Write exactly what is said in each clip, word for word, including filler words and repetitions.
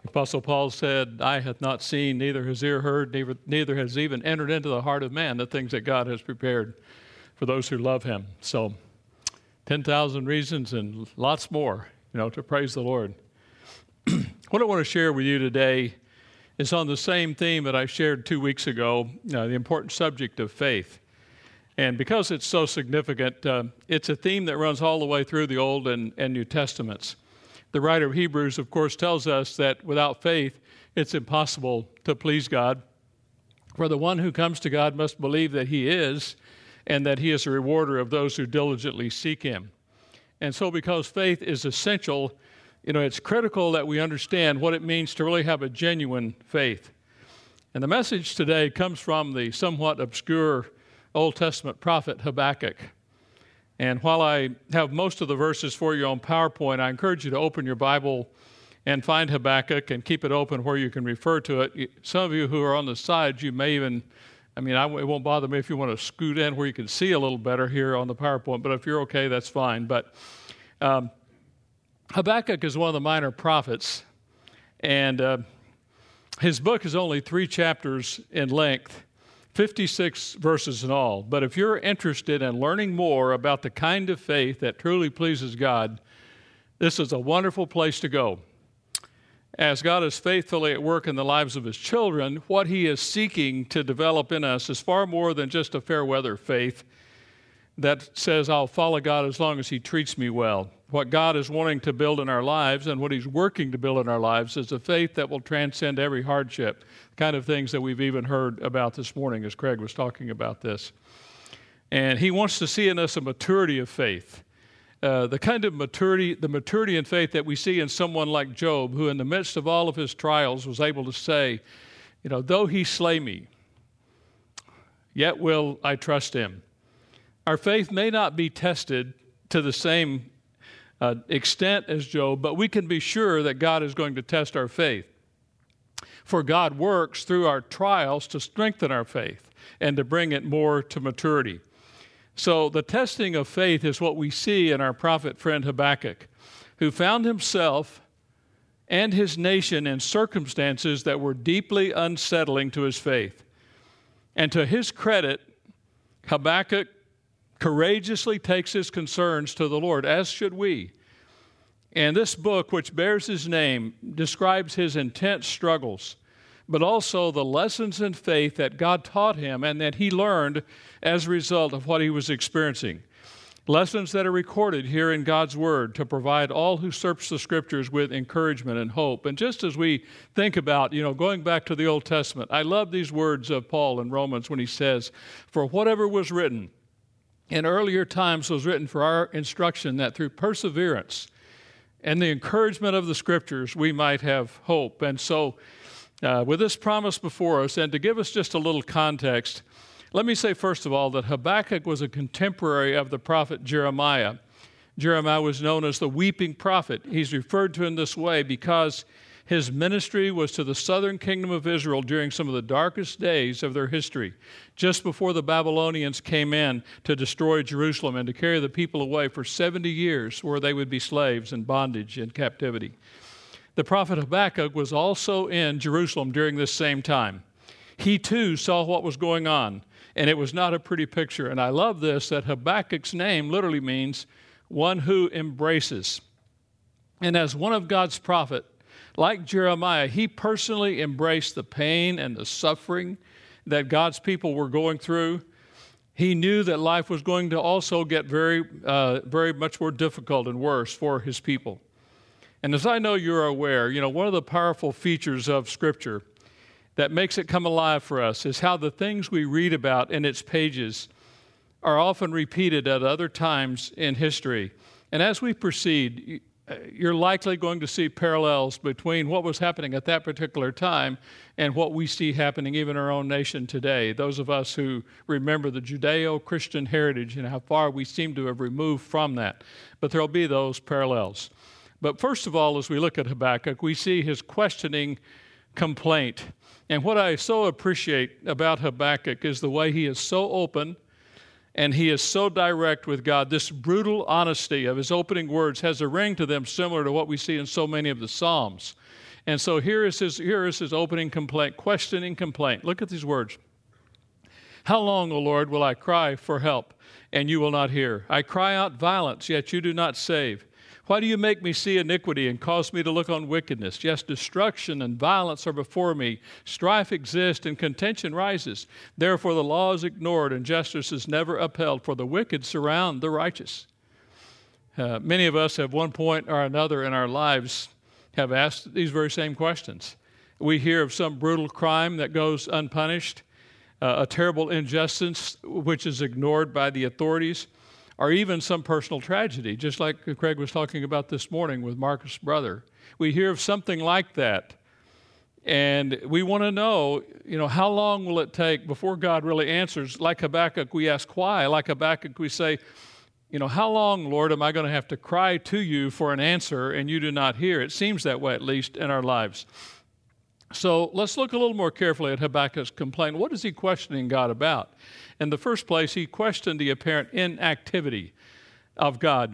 Apostle Paul said, "Eye hath not seen, neither has ear heard, neither, neither has even entered into the heart of man the things that God has prepared for those who love him." So, ten thousand reasons and lots more, you know, to praise the Lord. What I want to share with you today is on the same theme that I shared two weeks ago, uh, the important subject of faith. And because it's so significant, uh, it's a theme that runs all the way through the Old and, and New Testaments. The writer of Hebrews, of course, tells us that without faith, it's impossible to please God. For the one who comes to God must believe that he is, and that he is a rewarder of those who diligently seek him. And so because faith is essential, you know, it's critical that we understand what it means to really have a genuine faith. And the message today comes from the somewhat obscure Old Testament prophet Habakkuk. And while I have most of the verses for you on PowerPoint, I encourage you to open your Bible and find Habakkuk and keep it open where you can refer to it. Some of you who are on the sides, you may even, I mean, I, it won't bother me if you want to scoot in where you can see a little better here on the PowerPoint, but if you're okay, that's fine. But um, Habakkuk is one of the minor prophets, and uh, his book is only three chapters in length, fifty-six verses in all. But if you're interested in learning more about the kind of faith that truly pleases God, this is a wonderful place to go. As God is faithfully at work in the lives of his children, what he is seeking to develop in us is far more than just a fair weather faith that says, I'll follow God as long as he treats me well. What God is wanting to build in our lives and what he's working to build in our lives is a faith that will transcend every hardship, the kind of things that we've even heard about this morning as Craig was talking about this. And he wants to see in us a maturity of faith, uh, the kind of maturity, the maturity in faith that we see in someone like Job, who in the midst of all of his trials was able to say, you know, though he slay me, yet will I trust him. Our faith may not be tested to the same uh, extent as Job, but we can be sure that God is going to test our faith. For God works through our trials to strengthen our faith and to bring it more to maturity. So the testing of faith is what we see in our prophet friend Habakkuk, who found himself and his nation in circumstances that were deeply unsettling to his faith. And to his credit, Habakkuk courageously takes his concerns to the Lord, as should we. And this book, which bears his name, describes his intense struggles, but also the lessons in faith that God taught him and that he learned as a result of what he was experiencing. Lessons that are recorded here in God's Word to provide all who search the Scriptures with encouragement and hope. And just as we think about, you know, going back to the Old Testament, I love these words of Paul in Romans when he says, "For whatever was written in earlier times was written for our instruction, that through perseverance and the encouragement of the Scriptures we might have hope." And so uh, with this promise before us, and to give us just a little context, let me say first of all that Habakkuk was a contemporary of the prophet Jeremiah. Jeremiah was known as the weeping prophet. He's referred to in this way because his ministry was to the southern kingdom of Israel during some of the darkest days of their history, just before the Babylonians came in to destroy Jerusalem and to carry the people away for seventy years, where they would be slaves in bondage and captivity. The prophet Habakkuk was also in Jerusalem during this same time. He too saw what was going on, and it was not a pretty picture. And I love this, that Habakkuk's name literally means one who embraces. And as one of God's prophet, like Jeremiah, he personally embraced the pain and the suffering that God's people were going through. He knew that life was going to also get very, uh, very much more difficult and worse for his people. And as I know you're aware, you know, one of the powerful features of Scripture that makes it come alive for us is how the things we read about in its pages are often repeated at other times in history. And as we proceed, you're likely going to see parallels between what was happening at that particular time and what we see happening even in our own nation today. Those of us who remember the Judeo-Christian heritage and how far we seem to have removed from that. But there'll be those parallels. But first of all, as we look at Habakkuk, we see his questioning complaint. And what I so appreciate about Habakkuk is the way he is so open and he is so direct with God. This brutal honesty of his opening words has a ring to them similar to what we see in so many of the Psalms. And so here is his, here is his opening complaint, questioning complaint. Look at these words. How long, O Lord, will I cry for help, and you will not hear? I cry out violence, yet you do not save. Why do you make me see iniquity and cause me to look on wickedness? Yes, destruction and violence are before me. Strife exists and contention rises. Therefore the law is ignored and justice is never upheld, for the wicked surround the righteous. Uh, many of us at one point or another in our lives have asked these very same questions. We hear of some brutal crime that goes unpunished, uh, a terrible injustice which is ignored by the authorities, or even some personal tragedy, just like Craig was talking about this morning with Marcus' brother. We hear of something like that, and we want to know, you know, how long will it take before God really answers? Like Habakkuk, we ask why. Like Habakkuk, we say, you know, how long, Lord, am I going to have to cry to you for an answer and you do not hear? It seems that way, at least in our lives. So let's look a little more carefully at Habakkuk's complaint. What is he questioning God about? In the first place, he questioned the apparent inactivity of God.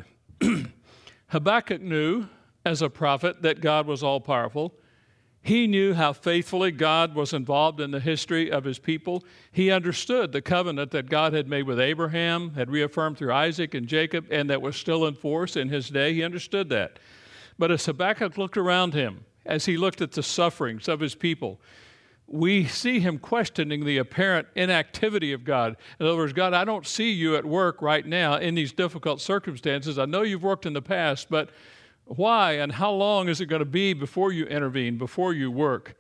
Habakkuk knew, as a prophet, that God was all-powerful. He knew how faithfully God was involved in the history of his people. He understood the covenant that God had made with Abraham, had reaffirmed through Isaac and Jacob, and that was still in force in his day. He understood that. But as Habakkuk looked around him, as he looked at the sufferings of his people, we see him questioning the apparent inactivity of God. In other words, God, I don't see you at work right now in these difficult circumstances. I know you've worked in the past, but why and how long is it going to be before you intervene, before you work?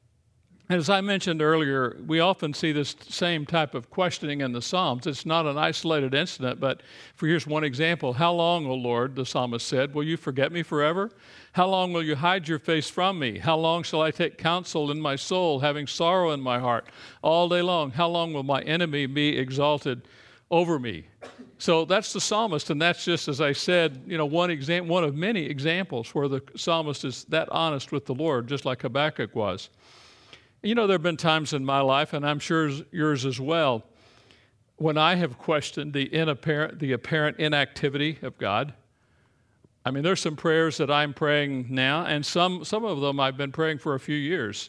As I mentioned earlier, we often see this same type of questioning in the Psalms. It's not an isolated incident, but for here's one example. How long, O Lord, the psalmist said, will you forget me forever? How long will you hide your face from me? How long shall I take counsel in my soul, having sorrow in my heart all day long? How long will my enemy be exalted over me? So that's the psalmist, and that's just, as I said, you know, one exam- one of many examples where the psalmist is that honest with the Lord, just like Habakkuk was. You know, there have been times in my life, and I'm sure yours as well, when I have questioned the inapparent, the apparent inactivity of God. I mean, there's some prayers that I'm praying now, and some some of them I've been praying for a few years,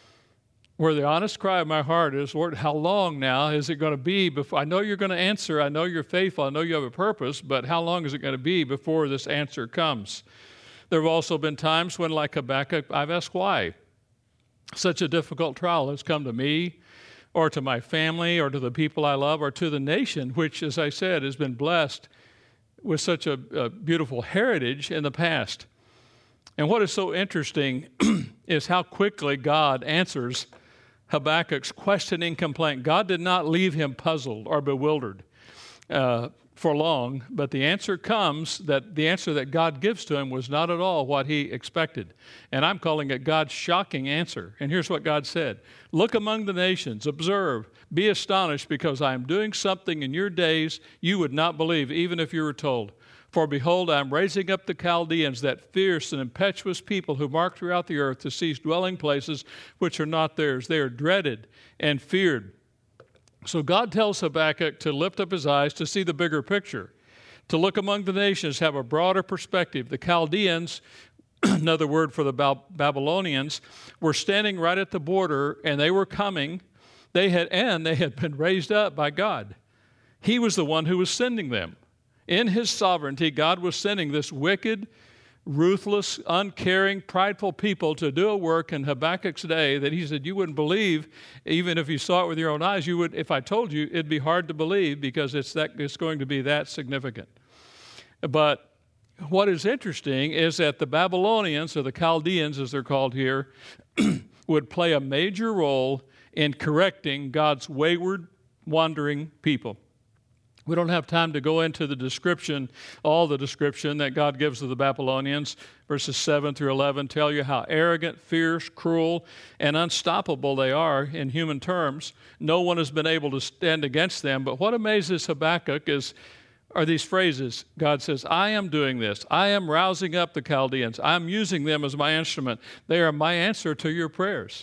where the honest cry of my heart is, Lord, how long now is it going to be before, I know you're going to answer, I know you're faithful, I know you have a purpose, but how long is it going to be before this answer comes? There have also been times when, like Habakkuk, I've asked why. Such a difficult trial has come to me, or to my family, or to the people I love, or to the nation, which, as I said, has been blessed with such a, a beautiful heritage in the past. And what is so interesting is how quickly God answers Habakkuk's questioning complaint. God did not leave him puzzled or bewildered uh, for long, but the answer comes, that the answer that God gives to him was not at all what he expected. And I'm calling it God's shocking answer. And here's what God said. Look among the nations, observe, be astonished, because I am doing something in your days you would not believe, even if you were told. For behold, I am raising up the Chaldeans, that fierce and impetuous people who march throughout the earth to seize dwelling places which are not theirs. They are dreaded and feared. So God tells Habakkuk to lift up his eyes to see the bigger picture, to look among the nations, have a broader perspective. The Chaldeans, another word for the Babylonians, were standing right at the border, and they were coming. They had, and they had been raised up by God. He was the one who was sending them. In his sovereignty, God was sending this wicked, ruthless, uncaring, prideful people to do a work in Habakkuk's day that he said you wouldn't believe, even if you saw it with your own eyes. You would, if I told you, it'd be hard to believe, because it's that it's going to be that significant. But what is interesting is that the Babylonians, or the Chaldeans as they're called here, would play a major role in correcting God's wayward, wandering people. We don't have time to go into the description, all the description that God gives of the Babylonians. Verses seven through eleven tell you how arrogant, fierce, cruel, and unstoppable they are in human terms. No one has been able to stand against them. But what amazes Habakkuk is, are these phrases. God says, I am doing this. I am rousing up the Chaldeans. I'm using them as my instrument. They are my answer to your prayers.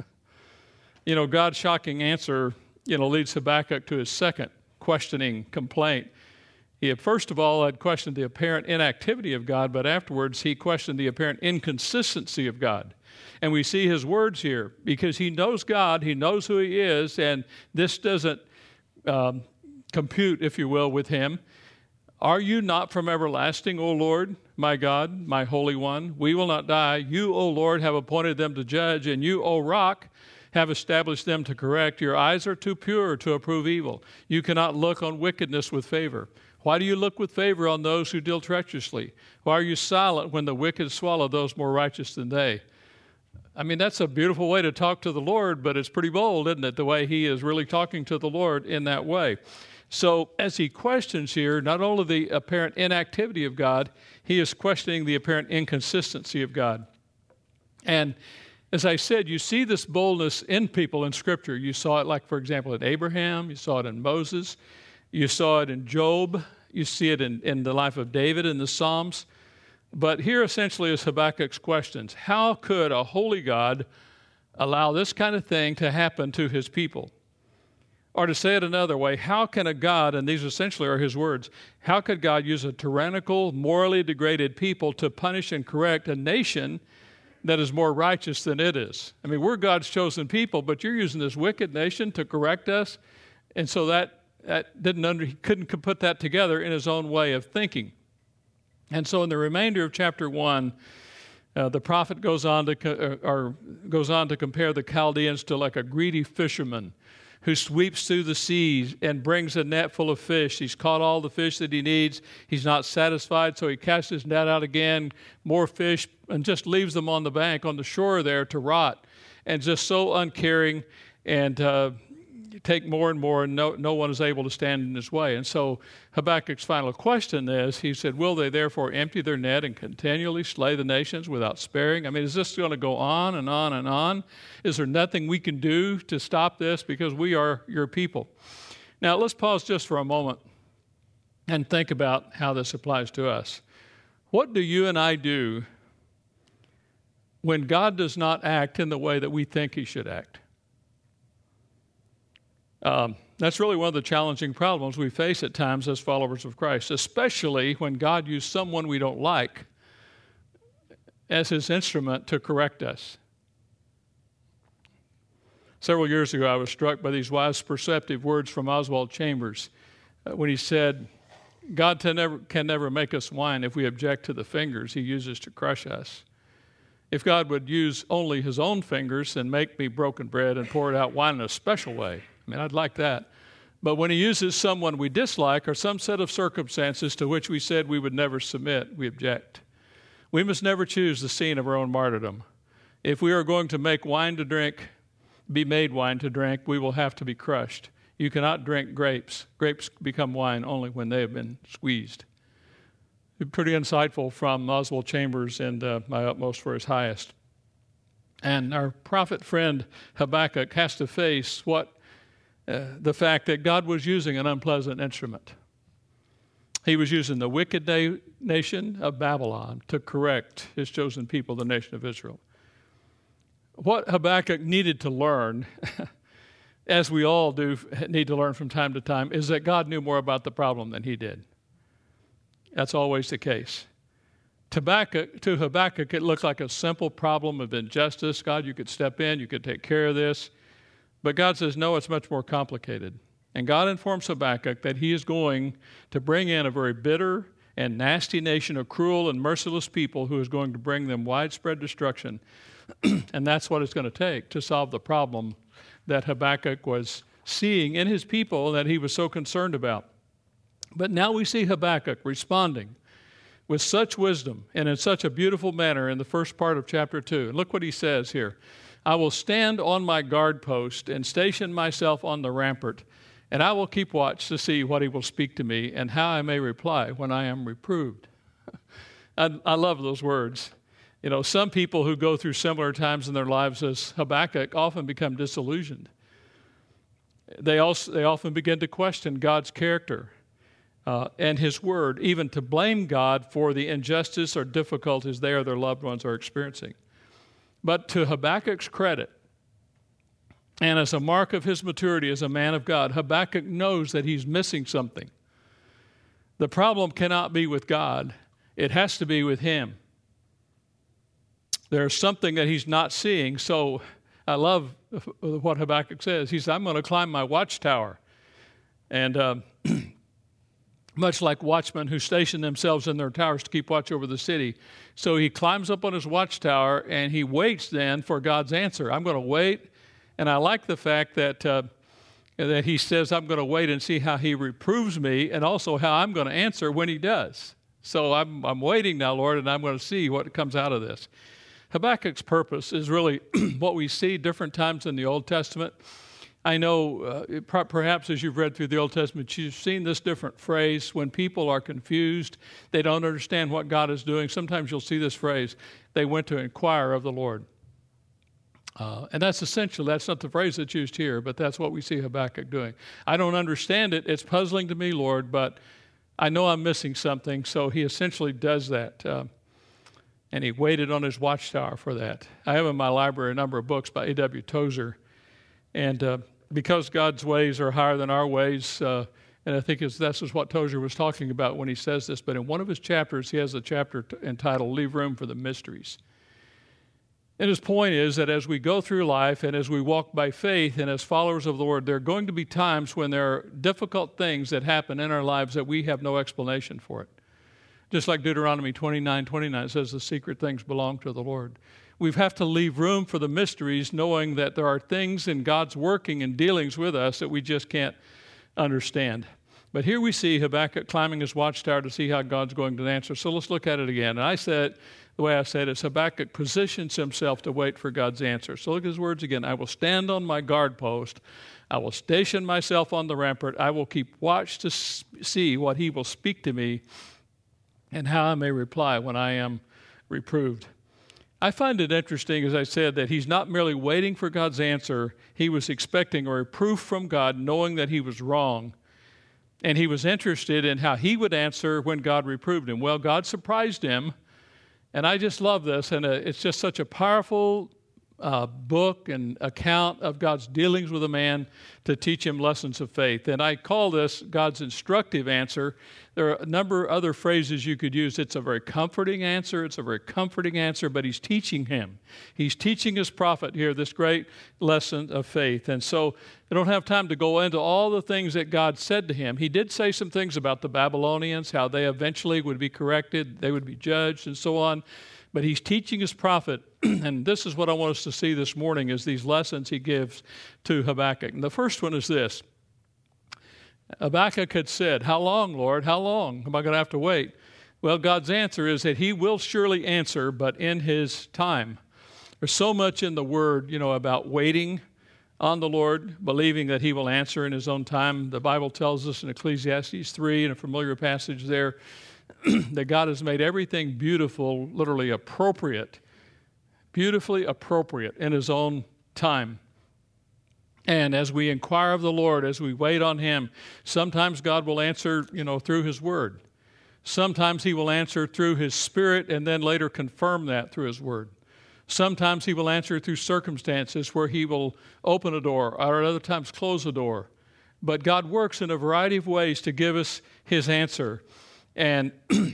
You know, God's shocking answer, you know, leads Habakkuk to his second questioning complaint. He had, first of all, had questioned the apparent inactivity of God, but afterwards he questioned the apparent inconsistency of God. And we see his words here, because he knows God, he knows who he is, and this doesn't um, compute, if you will, with him. Are you not from everlasting, O Lord, my God, my Holy One? We will not die. You, O Lord, have appointed them to judge, and you, O Rock, have established them to correct. Your eyes are too pure to approve evil. You cannot look on wickedness with favor. Why do you look with favor on those who deal treacherously? Why are you silent when the wicked swallow those more righteous than they? I mean, that's a beautiful way to talk to the Lord, but it's pretty bold, isn't it, the way he is really talking to the Lord in that way. So as he questions here, not only the apparent inactivity of God, he is questioning the apparent inconsistency of God. And as I said, you see this boldness in people in Scripture. You saw it, like, for example, in Abraham. You saw it in Moses. You saw it in Job. You see it in, in the life of David in the Psalms. But here essentially is Habakkuk's questions. How could a holy God allow this kind of thing to happen to his people? Or to say it another way, how can a God, and these essentially are his words, how could God use a tyrannical, morally degraded people to punish and correct a nation that is more righteous than it is? I mean, we're God's chosen people, but you're using this wicked nation to correct us. And so that, that didn't under, he couldn't put that together in his own way of thinking. And so in the remainder of chapter one, uh, the prophet goes on to co- or goes on to compare the Chaldeans to like a greedy fisherman who sweeps through the seas and brings a net full of fish. He's caught all the fish that he needs. He's not satisfied, so he casts his net out again, more fish, and just leaves them on the bank, on the shore there to rot, and just so uncaring, and uh, take more and more, and no, no one is able to stand in his way. And so Habakkuk's final question is, he said, will they therefore empty their net and continually slay the nations without sparing? I mean, is this going to go on and on and on? Is there nothing we can do to stop this, because we are your people? Now, let's pause just for a moment and think about how this applies to us. What do you and I do when God does not act in the way that we think he should act? Um, that's really one of the challenging problems we face at times as followers of Christ, especially when God used someone we don't like as his instrument to correct us. Several years ago, I was struck by these wise, perceptive words from Oswald Chambers uh, when he said, God can never, can never make us whine if we object to the fingers he uses to crush us. If God would use only his own fingers and make me broken bread and pour it out wine in a special way, I mean, I'd like that. But when he uses someone we dislike or some set of circumstances to which we said we would never submit, we object. We must never choose the scene of our own martyrdom. If we are going to make wine to drink, be made wine to drink, we will have to be crushed. You cannot drink grapes. Grapes become wine only when they have been squeezed. Pretty insightful from Oswald Chambers, and uh, my utmost for his highest. And our prophet friend Habakkuk has to face what uh, the fact that God was using an unpleasant instrument. He was using the wicked na- nation of Babylon to correct his chosen people, the nation of Israel. What Habakkuk needed to learn, as we all do need to learn from time to time, is that God knew more about the problem than he did. That's always the case. To Habakkuk, to Habakkuk, it looked like a simple problem of injustice. God, you could step in, you could take care of this. But God says, no, it's much more complicated. And God informs Habakkuk that he is going to bring in a very bitter and nasty nation of cruel and merciless people who is going to bring them widespread destruction. And that's what it's going to take to solve the problem that Habakkuk was seeing in his people that he was so concerned about. But now we see Habakkuk responding with such wisdom and in such a beautiful manner in the first part of chapter two. And look what he says here. I will stand on my guard post and station myself on the rampart, and I will keep watch to see what he will speak to me and how I may reply when I am reproved. I, I love those words. You know, some people who go through similar times in their lives as Habakkuk often become disillusioned. They also they often begin to question God's character uh, and his word, even to blame God for the injustice or difficulties they or their loved ones are experiencing. But to Habakkuk's credit, and as a mark of his maturity as a man of God, Habakkuk knows that he's missing something. The problem cannot be with God. It has to be with him. There's something that he's not seeing. So I love what Habakkuk says. He says, I'm going to climb my watchtower. And uh, much like watchmen who station themselves in their towers to keep watch over the city. So he climbs up on his watchtower and he waits then for God's answer. I'm going to wait. And I like the fact that uh, that he says, I'm going to wait and see how he reproves me and also how I'm going to answer when he does. So I'm, I'm waiting now, Lord, and I'm going to see what comes out of this. Habakkuk's purpose is really what we see different times in the Old Testament. I know uh, perhaps as you've read through the Old Testament, you've seen this different phrase. When people are confused, they don't understand what God is doing. Sometimes you'll see this phrase, they went to inquire of the Lord. Uh, and that's essential. That's not the phrase that's used here, but that's what we see Habakkuk doing. I don't understand it. It's puzzling to me, Lord, but I know I'm missing something. So he essentially does that. Uh, and he waited on his watchtower for that. I have in my library a number of books by A W Tozer. And uh, because God's ways are higher than our ways, uh, and I think it's, this is what Tozer was talking about when he says this, but in one of his chapters, he has a chapter t- entitled Leave Room for the Mysteries. And his point is that as we go through life and as we walk by faith and as followers of the Lord, there are going to be times when there are difficult things that happen in our lives that we have no explanation for it. Just like Deuteronomy twenty-nine twenty-nine says, the secret things belong to the Lord. We have to leave room for the mysteries, knowing that there are things in God's working and dealings with us that we just can't understand. But here we see Habakkuk climbing his watchtower to see how God's going to answer. So let's look at it again. And I said, the way I said it is Habakkuk positions himself to wait for God's answer. So look at his words again. I will stand on my guard post. I will station myself on the rampart. I will keep watch to see what he will speak to me and how I may reply when I am reproved. I find it interesting, as I said, that he's not merely waiting for God's answer. He was expecting a reproof from God, knowing that he was wrong. And he was interested in how he would answer when God reproved him. Well, God surprised him. And I just love this. And uh, it's just such a powerful uh, book and account of God's dealings with a man to teach him lessons of faith. And I call this God's instructive answer. There are a number of other phrases you could use. It's a very comforting answer. It's a very comforting answer, but he's teaching him. He's teaching his prophet here this great lesson of faith. And so I don't have time to go into all the things that God said to him. He did say some things about the Babylonians, how they eventually would be corrected, they would be judged, and so on. But he's teaching his prophet, and this is what I want us to see this morning, is these lessons he gives to Habakkuk. And the first one is this. Habakkuk had said, how long, Lord? How long am I going to have to wait? Well, God's answer is that he will surely answer, but in his time. There's so much in the Word, you know, about waiting on the Lord, believing that he will answer in his own time. The Bible tells us in Ecclesiastes three, in a familiar passage there, that God has made everything beautiful, literally appropriate, beautifully appropriate in his own time. And as we inquire of the Lord, as we wait on him, sometimes God will answer, you know, through his word. Sometimes he will answer through his Spirit and then later confirm that through his word. Sometimes he will answer through circumstances where he will open a door or at other times close a door. But God works in a variety of ways to give us his answer. And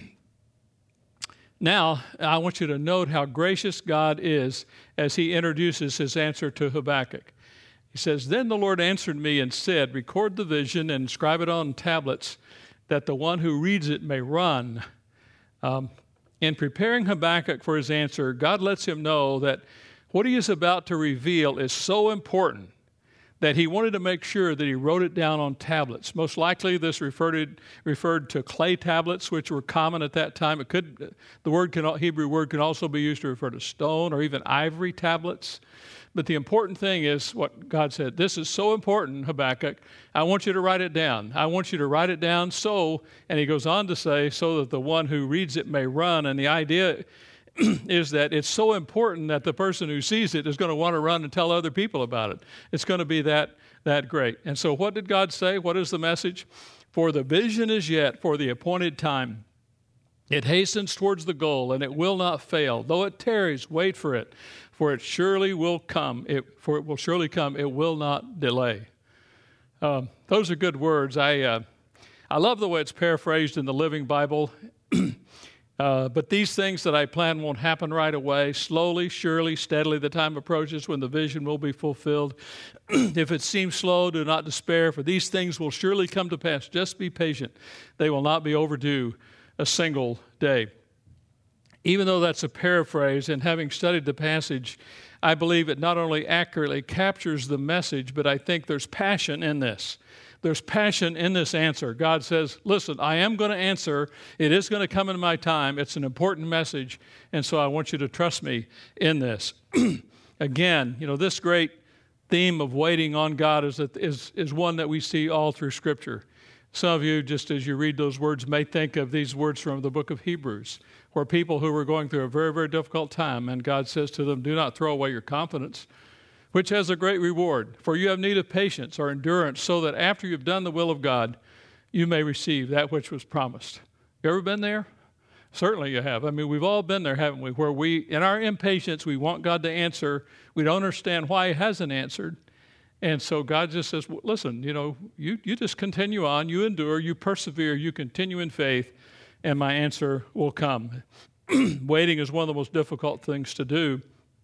now I want you to note how gracious God is as he introduces his answer to Habakkuk. He says, then the Lord answered me and said, record the vision and inscribe it on tablets, that the one who reads it may run. Um, in preparing Habakkuk for his answer, God lets him know that what he is about to reveal is so important that he wanted to make sure that he wrote it down on tablets. Most likely this referred, referred to clay tablets, which were common at that time. It could, the word can, Hebrew word can also be used to refer to stone or even ivory tablets. But the important thing is what God said. This is so important, Habakkuk. I want you to write it down. I want you to write it down so, and he goes on to say, so that the one who reads it may run. And the idea is that it's so important that the person who sees it is going to want to run and tell other people about it. It's going to be that, that great. And so what did God say? What is the message? For the vision is yet for the appointed time. It hastens towards the goal, and it will not fail. Though it tarries, wait for it, for it surely will come. It, for it will surely come. It will not delay. Um, those are good words. I uh, I love the way it's paraphrased in the Living Bible. Uh, but these things that I plan won't happen right away. Slowly, surely, steadily, the time approaches when the vision will be fulfilled. If it seems slow, do not despair, for these things will surely come to pass. Just be patient. They will not be overdue a single day. Even though that's a paraphrase, and having studied the passage, I believe it not only accurately captures the message, but I think there's passion in this. There's passion in this answer. God says, listen, I am going to answer. It is going to come in my time. It's an important message, and so I want you to trust me in this. Again, you know, this great theme of waiting on God is, is, is one that we see all through Scripture. Some of you, just as you read those words, may think of these words from the book of Hebrews, where people who were going through a very, very difficult time, and God says to them, do not throw away your confidence, which has a great reward. For you have need of patience or endurance, so that after you've done the will of God, you may receive that which was promised. You ever been there? Certainly you have. I mean, we've all been there, haven't we? Where we, in our impatience, we want God to answer. We don't understand why He hasn't answered. And so God just says, well, listen, you know, you, you just continue on, you endure, you persevere, you continue in faith, and my answer will come. Waiting is one of the most difficult things to do,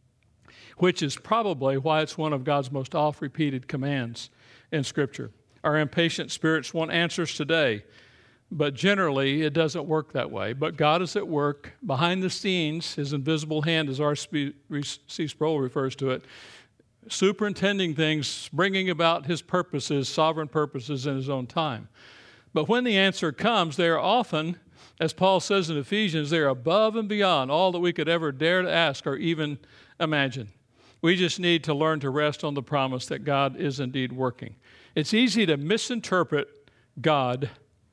which is probably why it's one of God's most oft-repeated commands in Scripture. Our impatient spirits want answers today, but generally it doesn't work that way. But God is at work behind the scenes, His invisible hand, as R C Sproul refers to it, superintending things, bringing about His purposes, sovereign purposes in His own time. But when the answer comes, they are often, as Paul says in Ephesians, they are above and beyond all that we could ever dare to ask or even imagine. We just need to learn to rest on the promise that God is indeed working. It's easy to misinterpret God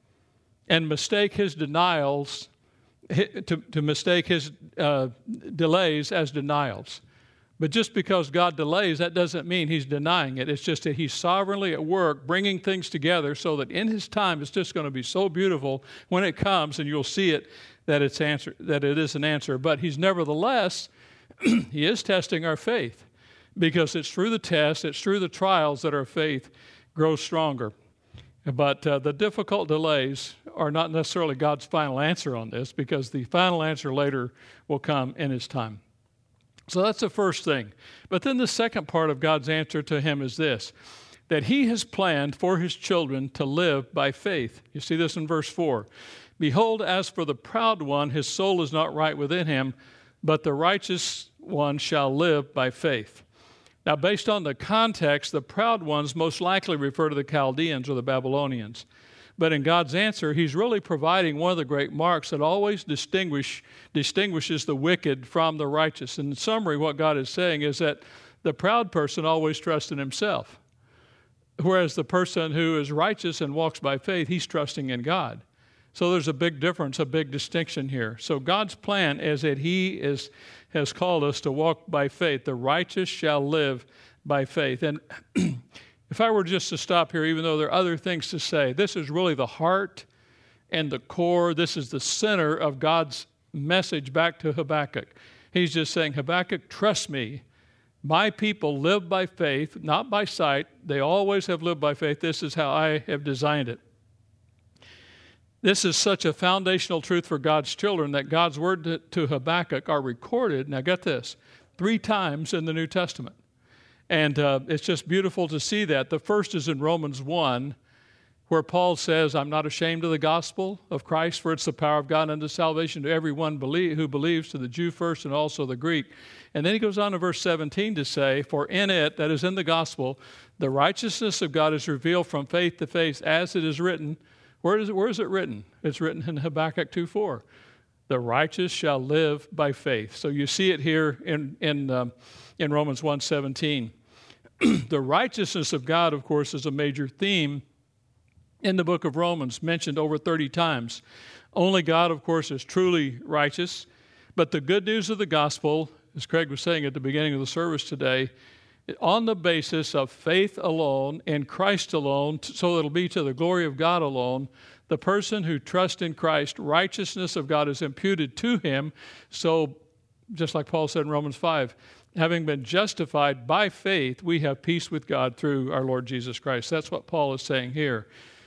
and mistake His denials, to, to mistake His uh, delays as denials. But just because God delays, that doesn't mean He's denying it. It's just that He's sovereignly at work, bringing things together so that in His time it's just going to be so beautiful when it comes, and you'll see it, that it's answer, that it is an answer. But He's nevertheless, He is testing our faith, because it's through the test, it's through the trials that our faith grows stronger. But uh, the difficult delays are not necessarily God's final answer on this, because the final answer later will come in His time. So that's the first thing. But then the second part of God's answer to him is this, that He has planned for His children to live by faith. You see this in verse four. Behold, as for the proud one, his soul is not right within him, but the righteous one shall live by faith. Now, based on the context, the proud ones most likely refer to the Chaldeans or the Babylonians. But in God's answer, He's really providing one of the great marks that always distinguish, distinguishes the wicked from the righteous. In summary, what God is saying is that the proud person always trusts in himself, whereas the person who is righteous and walks by faith, he's trusting in God. So there's a big difference, a big distinction here. So God's plan is that He is, has called us to walk by faith. The righteous shall live by faith. And if I were just to stop here, even though there are other things to say, this is really the heart and the core. This is the center of God's message back to Habakkuk. He's just saying, Habakkuk, trust me. My people live by faith, not by sight. They always have lived by faith. This is how I have designed it. This is such a foundational truth for God's children that God's word to, to Habakkuk are recorded, now get this, three times in the New Testament. And uh, it's just beautiful to see that. The first is in Romans one, where Paul says, I'm not ashamed of the gospel of Christ, for it's the power of God unto salvation to everyone believe, who believes, to the Jew first and also the Greek. And then he goes on to verse seventeen to say, for in it, that is in the gospel, the righteousness of God is revealed from faith to faith, as it is written. Where is it, where is it written? It's written in Habakkuk two four. The righteous shall live by faith. So you see it here in, in, um, in Romans one seventeen. The righteousness of God, of course, is a major theme in the book of Romans, mentioned over thirty times. Only God, of course, is truly righteous. But the good news of the gospel, as Craig was saying at the beginning of the service today, on the basis of faith alone, in Christ alone, so it'll be to the glory of God alone, the person who trusts in Christ, righteousness of God is imputed to him. So, just like Paul said in Romans five, having been justified by faith, we have peace with God through our Lord Jesus Christ. That's what Paul is saying here.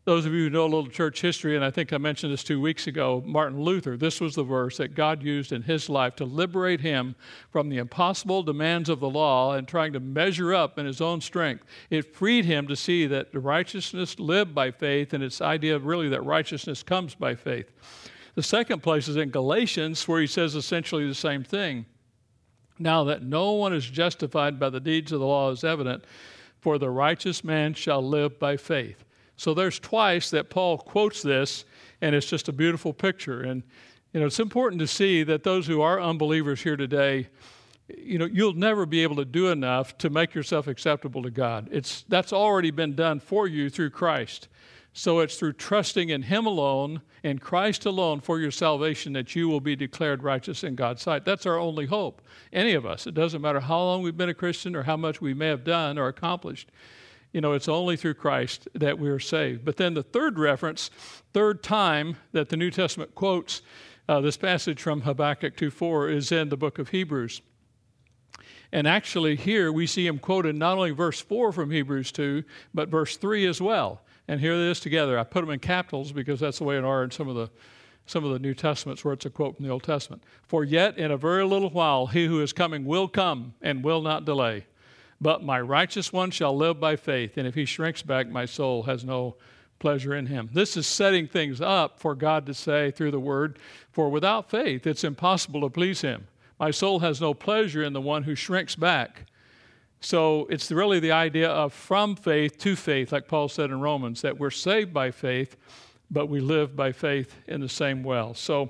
Those of you who know a little church history, and I think I mentioned this two weeks ago, Martin Luther, this was the verse that God used in his life to liberate him from the impossible demands of the law and trying to measure up in his own strength. It freed him to see that the righteousness lived by faith, and its idea really that righteousness comes by faith. The second place is in Galatians, where he says essentially the same thing. Now that no one is justified by the deeds of the law is evident, for the righteous man shall live by faith. So there's twice that Paul quotes this, and it's just a beautiful picture. And, you know, it's important to see that those who are unbelievers here today, you know, you'll never be able to do enough to make yourself acceptable to God. It's that's already been done for you through Christ. So it's through trusting in Him alone, in Christ alone for your salvation, that you will be declared righteous in God's sight. That's our only hope. Any of us. It doesn't matter how long we've been a Christian or how much we may have done or accomplished. You know, it's only through Christ that we are saved. But then the third reference, third time that the New Testament quotes uh, this passage from Habakkuk two four is in the book of Hebrews. And actually here we see him quoted not only verse four from Hebrews two, but verse three as well. And here it is together. I put them in capitals because that's the way it are in some of the some of the New Testaments where it's a quote from the Old Testament. For yet in a very little while he who is coming will come and will not delay. But my righteous one shall live by faith, and if he shrinks back, my soul has no pleasure in him. This is setting things up for God to say through the word, for without faith it's impossible to please him. My soul has no pleasure in the one who shrinks back. So it's really the idea of from faith to faith, like Paul said in Romans, that we're saved by faith, but we live by faith in the same well. So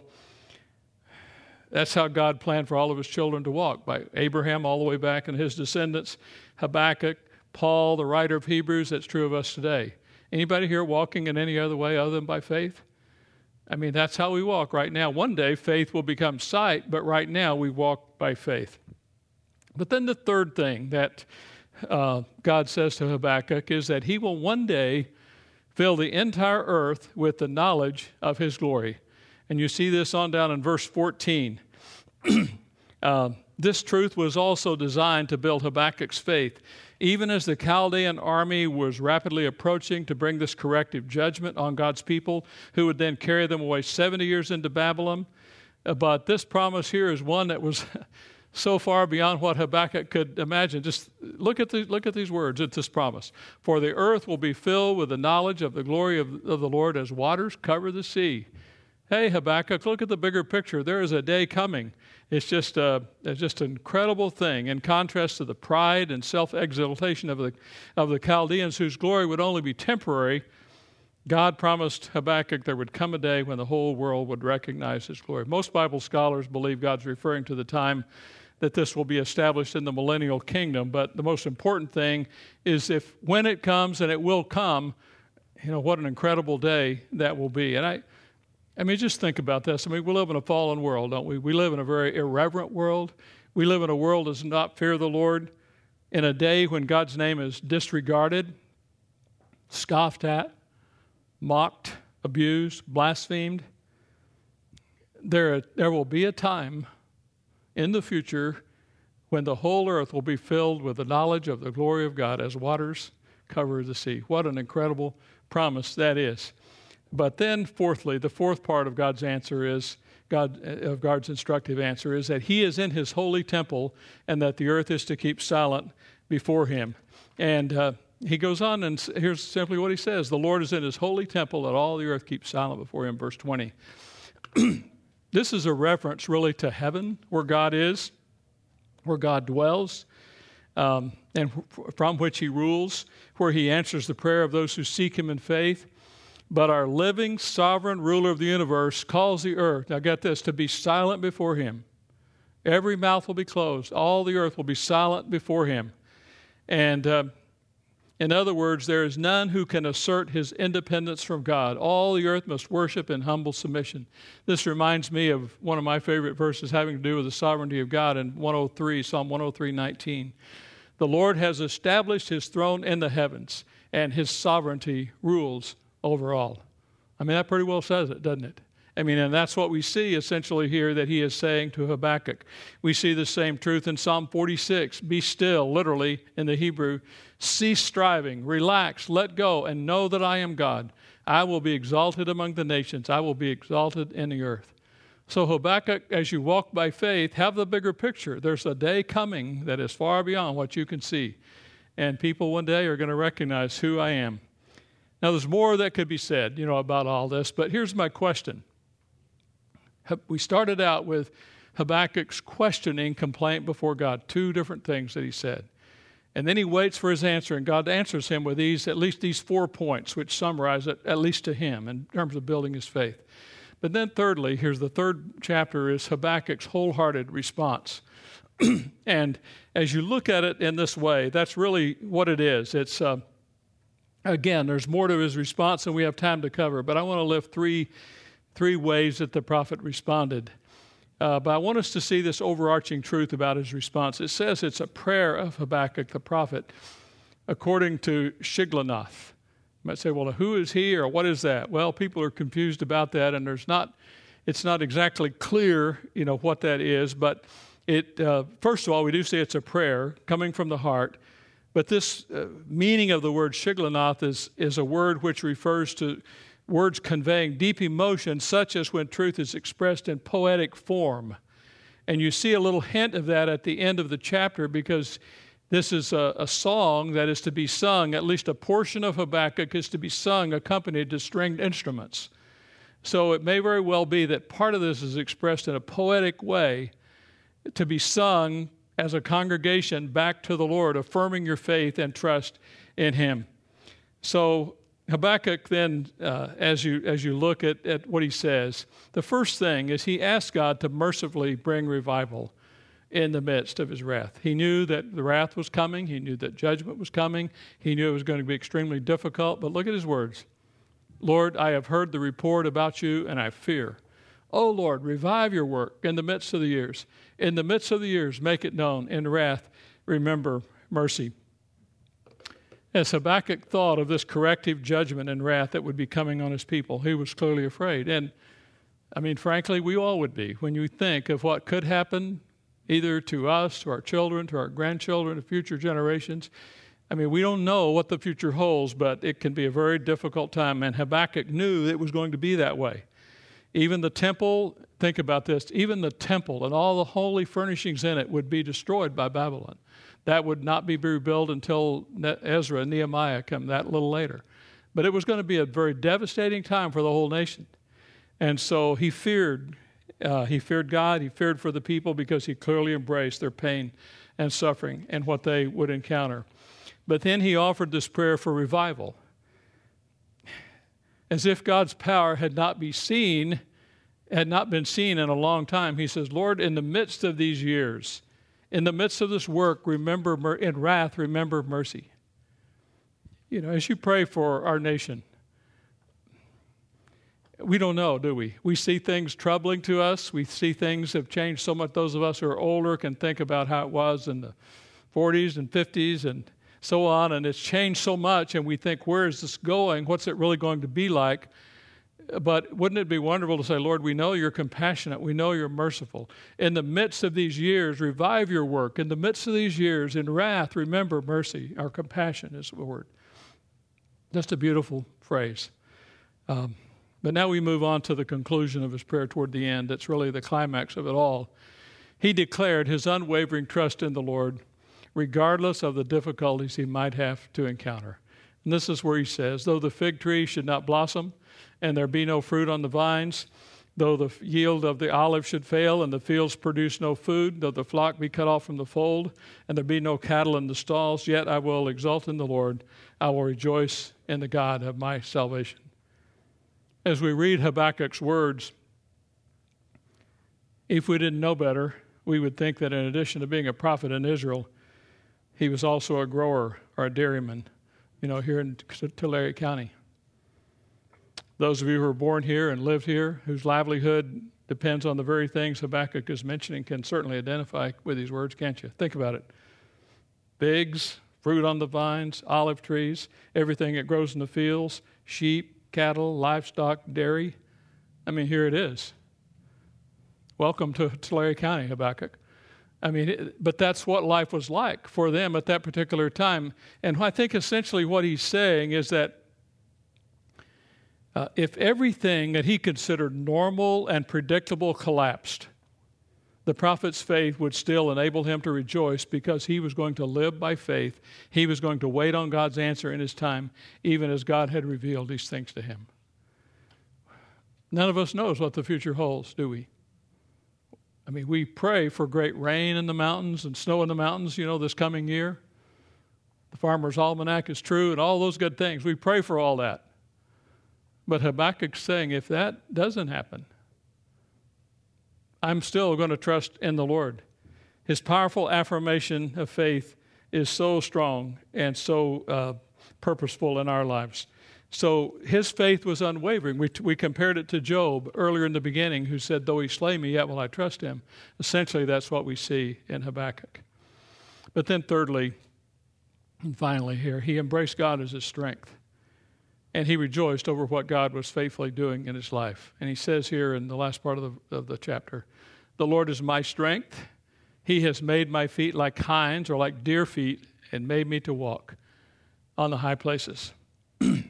that's how God planned for all of his children to walk, by Abraham all the way back and his descendants, Habakkuk, Paul, the writer of Hebrews. That's true of us today. Anybody here walking in any other way other than by faith? I mean, that's how we walk right now. One day faith will become sight, but right now we walk by faith. But then the third thing that uh, God says to Habakkuk is that he will one day fill the entire earth with the knowledge of his glory. And you see this on down in verse fourteen. uh, this truth was also designed to build Habakkuk's faith. Even as the Chaldean army was rapidly approaching to bring this corrective judgment on God's people, who would then carry them away seventy years into Babylon. Uh, but this promise here is one that was so far beyond what Habakkuk could imagine. Just look at the, look at these words at this promise. For the earth will be filled with the knowledge of the glory of, of the Lord as waters cover the sea. Hey, Habakkuk, look at the bigger picture. There is a day coming. It's just, a, it's just an incredible thing in contrast to the pride and self-exaltation of the, of the Chaldeans, whose glory would only be temporary. God promised Habakkuk there would come a day when the whole world would recognize his glory. Most Bible scholars believe God's referring to the time that this will be established in the millennial kingdom. But the most important thing is if when it comes, and it will come, you know, what an incredible day that will be. And I I mean, just think about this. I mean, we live in a fallen world, don't we? We live in a very irreverent world. We live in a world that does not fear the Lord. In a day when God's name is disregarded, scoffed at, mocked, abused, blasphemed, there, there will be a time in the future when the whole earth will be filled with the knowledge of the glory of God as waters cover the sea. What an incredible promise that is. But then, fourthly, the fourth part of God's answer is, God, of God's instructive answer is that he is in his holy temple and that the earth is to keep silent before him. And uh, he goes on, and here's simply what he says. The Lord is in his holy temple, and all the earth keeps silent before him, verse twenty. This is a reference really to heaven, where God is, where God dwells, um, and from which he rules, where he answers the prayer of those who seek him in faith. But our living, sovereign ruler of the universe calls the earth, now get this, to be silent before him. Every mouth will be closed. All the earth will be silent before him. And uh, in other words, there is none who can assert his independence from God. All the earth must worship in humble submission. This reminds me of one of my favorite verses having to do with the sovereignty of God in one oh three, Psalm one oh three, nineteen. The Lord has established his throne in the heavens, and his sovereignty rules over all. I mean, that pretty well says it, doesn't it? I mean, and that's what we see essentially here that he is saying to Habakkuk. We see the same truth in Psalm forty-six. Be still, literally in the Hebrew. Cease striving, relax, let go, and know that I am God. I will be exalted among the nations. I will be exalted in the earth. So Habakkuk, as you walk by faith, have the bigger picture. There's a day coming that is far beyond what you can see. And people one day are going to recognize who I am. Now, there's more that could be said, you know, about all this, but here's my question. We started out with Habakkuk's questioning complaint before God, two different things that he said. And then he waits for his answer, and God answers him with these, at least these four points, which summarize it, at least to him, in terms of building his faith. But then thirdly, here's the third chapter, is Habakkuk's wholehearted response. And as you look at it in this way, that's really what it is. It's, uh, again, there's more to his response than we have time to cover, but I want to lift three, three ways that the prophet responded. Uh, but I want us to see this overarching truth about his response. It says it's a prayer of Habakkuk the prophet, according to Shigionoth. You might say, well, who is he or what is that? Well, people are confused about that, and there's not, it's not exactly clear, you know, what that is. But it, uh, first of all, we do say it's a prayer coming from the heart. But this uh, meaning of the word Shigionoth is, is a word which refers to words conveying deep emotion, such as when truth is expressed in poetic form. And you see a little hint of that at the end of the chapter, because this is a, a song that is to be sung, at least a portion of Habakkuk is to be sung accompanied to stringed instruments. So it may very well be that part of this is expressed in a poetic way to be sung as a congregation back to the Lord, affirming your faith and trust in him. So Habakkuk then, uh, as you as you look at, at what he says, the first thing is he asked God to mercifully bring revival in the midst of his wrath. He knew that the wrath was coming. He knew that judgment was coming. He knew it was going to be extremely difficult. But look at his words. Lord, I have heard the report about you, and I fear. Oh, Lord, revive your work in the midst of the years. In the midst of the years, make it known. In wrath, remember mercy. As Habakkuk thought of this corrective judgment and wrath that would be coming on his people, he was clearly afraid. And, I mean, frankly, we all would be when you think of what could happen either to us, to our children, to our grandchildren, to future generations. I mean, we don't know what the future holds, but it can be a very difficult time. And Habakkuk knew it was going to be that way. Even the temple, think about this, even the temple and all the holy furnishings in it would be destroyed by Babylon. That would not be rebuilt until Ezra and Nehemiah come that little later. But it was going to be a very devastating time for the whole nation. And so he feared. Uh, he feared God. He feared for the people because he clearly embraced their pain and suffering and what they would encounter. But then he offered this prayer for revival. As if God's power had not been seen, had not been seen in a long time. He says, Lord, in the midst of these years, in the midst of this work, remember, mer- in wrath, remember mercy. You know, as you pray for our nation, we don't know, do we? We see things troubling to us. We see things have changed so much. Those of us who are older can think about how it was in the forties and fifties and so on, and it's changed so much, and we think, where is this going? What's it really going to be like? But wouldn't it be wonderful to say, Lord, we know you're compassionate. We know you're merciful. In the midst of these years, revive your work. In the midst of these years, in wrath, remember mercy. Our compassion is the word. Just a beautiful phrase. Um, but now we move on to the conclusion of his prayer toward the end. That's really the climax of it all. He declared his unwavering trust in the Lord, regardless of the difficulties he might have to encounter. And this is where he says, though the fig tree should not blossom, and there be no fruit on the vines, though the yield of the olive should fail, and the fields produce no food, though the flock be cut off from the fold, and there be no cattle in the stalls, yet I will exult in the Lord. I will rejoice in the God of my salvation. As we read Habakkuk's words, if we didn't know better, we would think that in addition to being a prophet in Israel, he was also a grower or a dairyman, you know, here in Tulare County. Those of you who are born here and lived here, whose livelihood depends on the very things Habakkuk is mentioning, can certainly identify with these words, can't you? Think about it. Figs, fruit on the vines, olive trees, everything that grows in the fields, sheep, cattle, livestock, dairy. I mean, here it is. Welcome to Tulare County, Habakkuk. I mean, it, but that's what life was like for them at that particular time. And I think essentially what he's saying is that Uh, if everything that he considered normal and predictable collapsed, the prophet's faith would still enable him to rejoice because he was going to live by faith. He was going to wait on God's answer in his time, even as God had revealed these things to him. None of us knows what the future holds, do we? I mean, we pray for great rain in the mountains and snow in the mountains, you know, this coming year. The Farmer's Almanac is true and all those good things. We pray for all that. But Habakkuk's saying, if that doesn't happen, I'm still going to trust in the Lord. His powerful affirmation of faith is so strong and so uh, purposeful in our lives. So his faith was unwavering. We, we compared it to Job earlier in the beginning, who said, though he slay me, yet will I trust him. Essentially, that's what we see in Habakkuk. But then thirdly, and finally here, he embraced God as his strength. And he rejoiced over what God was faithfully doing in his life. And he says here in the last part of the, of the chapter, the Lord is my strength. He has made my feet like hinds or like deer feet and made me to walk on the high places. The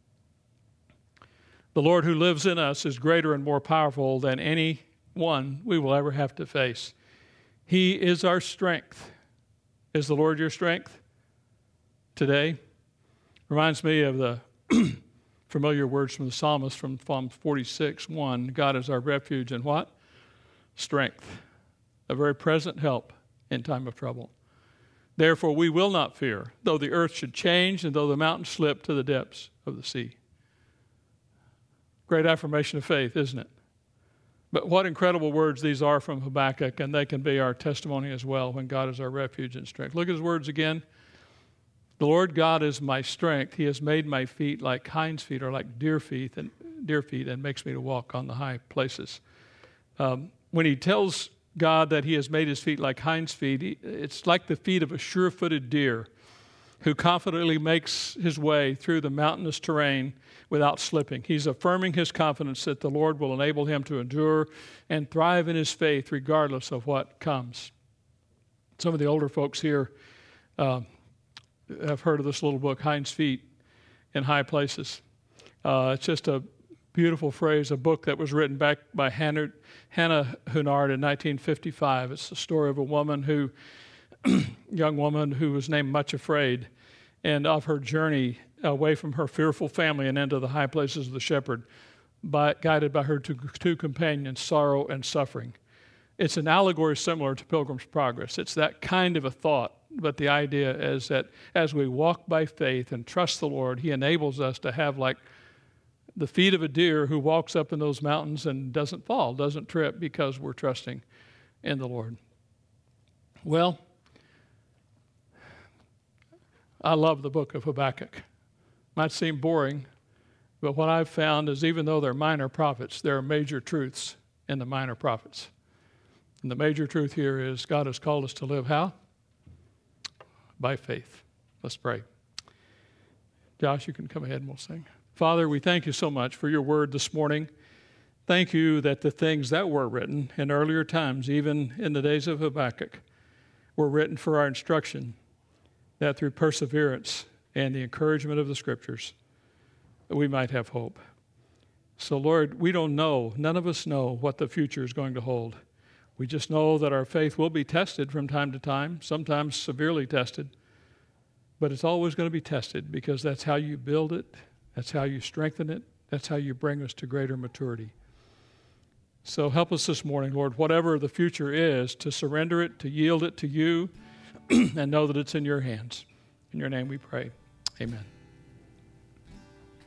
Lord who lives in us is greater and more powerful than any one we will ever have to face. He is our strength. Is the Lord your strength today? Reminds me of the familiar words from the psalmist from Psalm forty-six, one. God is our refuge and what? Strength. A very present help in time of trouble. Therefore we will not fear, though the earth should change and though the mountains slip to the depths of the sea. Great affirmation of faith, isn't it? But what incredible words these are from Habakkuk, and they can be our testimony as well when God is our refuge and strength. Look at his words again. The Lord God is my strength. He has made my feet like hinds' feet or like deer feet and deer feet and makes me to walk on the high places. Um, when he tells God that he has made his feet like hinds' feet, he, it's like the feet of a sure-footed deer who confidently makes his way through the mountainous terrain without slipping. He's affirming his confidence that the Lord will enable him to endure and thrive in his faith regardless of what comes. Some of the older folks here uh, have heard of this little book, Hinds' Feet in High Places. Uh, it's just a beautiful phrase, a book that was written back by Hannah, Hannah Hunard in nineteen fifty-five. It's the story of a woman who, young woman who was named Much Afraid, and of her journey away from her fearful family and into the high places of the shepherd, by, guided by her two, two companions, sorrow and suffering. It's an allegory similar to Pilgrim's Progress. It's that kind of a thought, but the idea is that as we walk by faith and trust the Lord, he enables us to have like the feet of a deer who walks up in those mountains and doesn't fall, doesn't trip, because we're trusting in the Lord. Well, I love the book of Habakkuk. Might seem boring, but what I've found is even though they're minor prophets, there are major truths in the minor prophets. And the major truth here is God has called us to live how? By faith. Let's pray. Josh, you can come ahead and we'll sing. Father, we thank you so much for your word this morning. Thank you that the things that were written in earlier times, even in the days of Habakkuk, were written for our instruction, that through perseverance and the encouragement of the Scriptures, we might have hope. So, Lord, we don't know, none of us know what the future is going to hold. We just know that our faith will be tested from time to time, sometimes severely tested, but it's always going to be tested because that's how you build it, that's how you strengthen it, that's how you bring us to greater maturity. So help us this morning, Lord, whatever the future is, to surrender it, to yield it to you, and know that it's in your hands. In your name we pray. Amen.